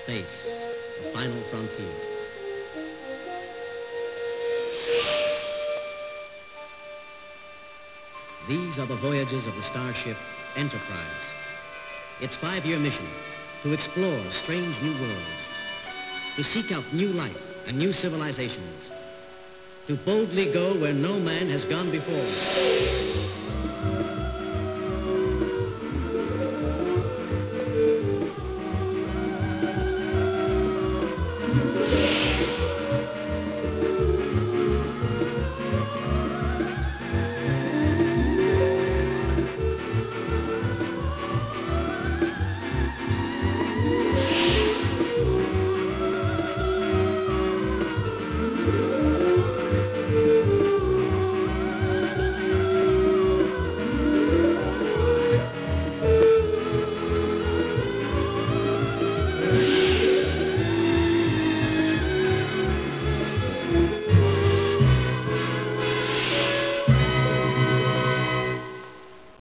Space, the final frontier. These are the voyages of the starship Enterprise. Its 5-year mission, to explore strange new worlds, to seek out new life and new civilizations, to boldly go where no man has gone before.